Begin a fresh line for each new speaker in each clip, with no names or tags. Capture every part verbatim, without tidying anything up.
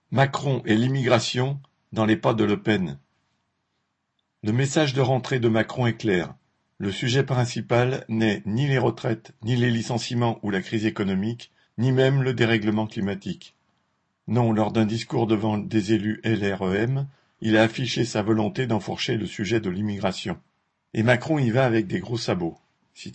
Macron et l'immigration dans les pas de Le Pen. Le message de rentrée de Macron est clair. Le sujet principal n'est ni les retraites, ni les licenciements ou la crise économique, ni même le dérèglement climatique. Non, lors d'un discours devant des élus L R E M, il a affiché sa volonté d'enfourcher le sujet de l'immigration. Et Macron y va avec des gros sabots. Citation :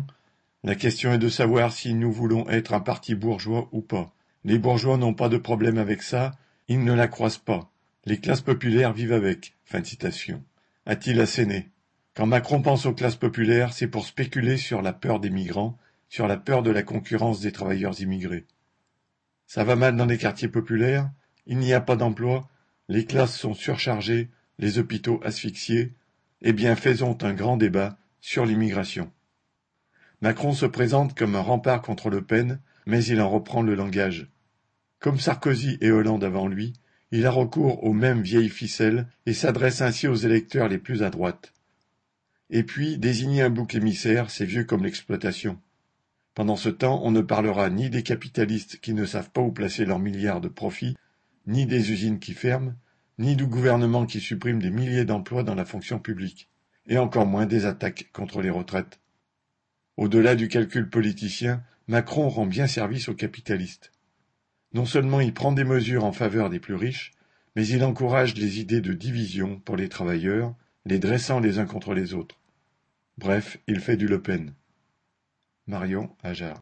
« La question est de savoir si nous voulons être un parti bourgeois ou pas. Les bourgeois n'ont pas de problème avec ça, ils ne la croisent pas. Les classes populaires vivent avec. » Fin de citation. A-t-il asséné. Quand Macron pense aux classes populaires, c'est pour spéculer sur la peur des migrants, sur la peur de la concurrence des travailleurs immigrés. Ça va mal dans les quartiers populaires, il n'y a pas d'emploi, les classes sont surchargées, les hôpitaux asphyxiés. Eh bien, faisons un grand débat sur l'immigration. Macron se présente comme un rempart contre Le Pen, mais il en reprend le langage. Comme Sarkozy et Hollande avant lui, il a recours aux mêmes vieilles ficelles et s'adresse ainsi aux électeurs les plus à droite. Et puis, désigner un bouc émissaire, c'est vieux comme l'exploitation. Pendant ce temps, on ne parlera ni des capitalistes qui ne savent pas où placer leurs milliards de profits, ni des usines qui ferment, ni du gouvernement qui supprime des milliers d'emplois dans la fonction publique, et encore moins des attaques contre les retraites. Au-delà du calcul politicien, Macron rend bien service aux capitalistes. Non seulement il prend des mesures en faveur des plus riches, mais il encourage les idées de division pour les travailleurs, les dressant les uns contre les autres. Bref, il fait du Le Pen. Marion Ajard.